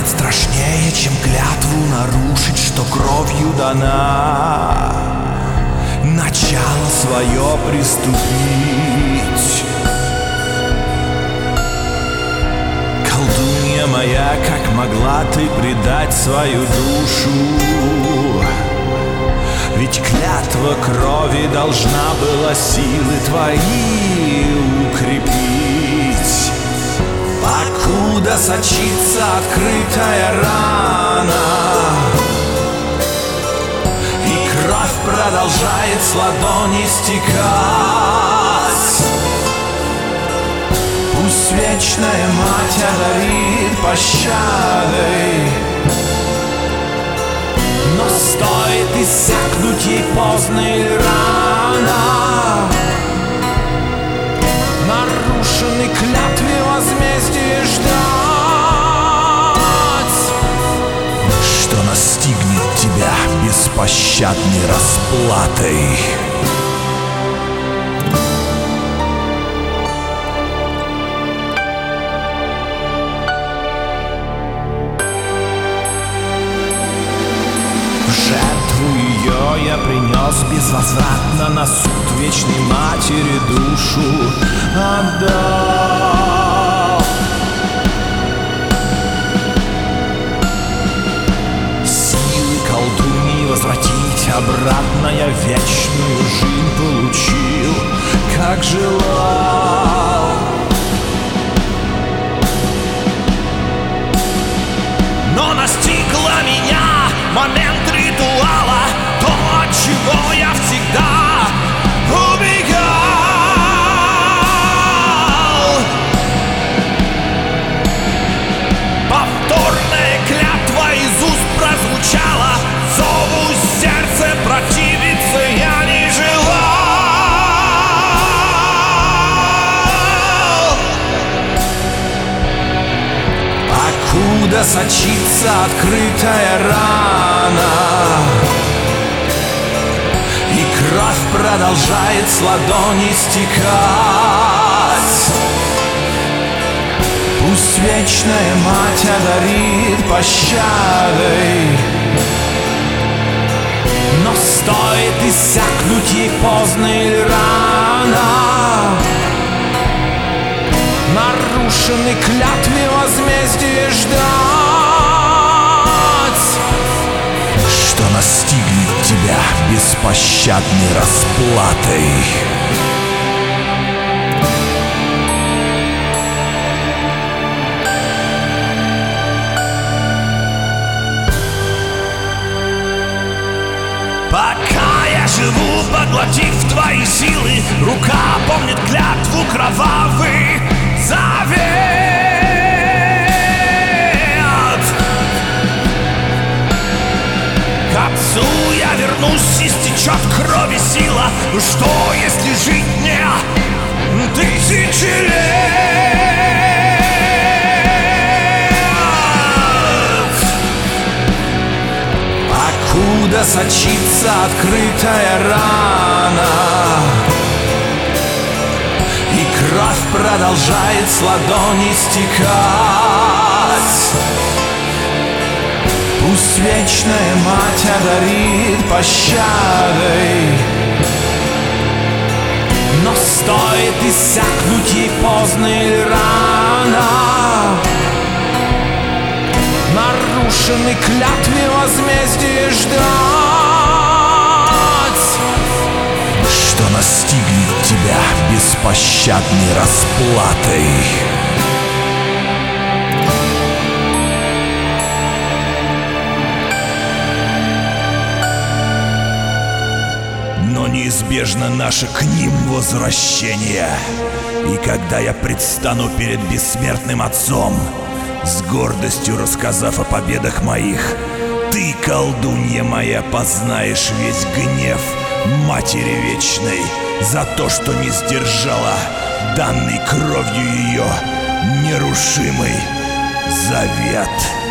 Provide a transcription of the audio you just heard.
Нет страшнее, чем клятву нарушить, что кровью дана, начало свое приступить. Колдунья моя, как могла ты предать свою душу? Ведь клятва крови должна была силы твои укрепить. Покуда сочится открытая рана, и кровь продолжает с ладони стекать, пусть вечная мать одарит пощадой. Но стоит иссякнуть ей поздно или рано, нарушенной клятве возмездие ждать, что настигнет тебя беспощадной расплатой. Жертву ее я принес безвозвратно, на суд вечной матери душу отдал. Силы колдуньи возвратить обратно я вечную жизнь получил, как желал. Но настигла меня момент ритуала, то, от чего я всегда убегал. Повторная клятва из уст прозвучала, зову сердце противиться я не желал. Покуда сочится открытая рана, и кровь продолжает с ладони стекать, пусть вечная мать одарит пощадой. Но стоит иссякнуть ей поздно или рано, нарушенной клятве возмездие ждать, что настигнет тебя беспощадной расплатой. Пока я живу, поглотив твои силы, рука помнит клятву кровавый завет. К отцу я вернусь, истечет крови сила. Что, если жить мне тысячи лет? Покуда сочится открытая рана, и кровь продолжает с ладони стекать, пусть вечная мать одарит пощадой. Но стоит иссякнуть ей поздно или рано, нарушенной клятве возмездие ждать, что настигнет тебя беспощадной расплатой. Но неизбежно наше к ним возвращение. И когда я предстану перед бессмертным отцом, с гордостью рассказав о победах моих, ты, колдунья моя, познаешь весь гнев Матери Вечной за то, что не сдержала данный кровью ее нерушимый завет.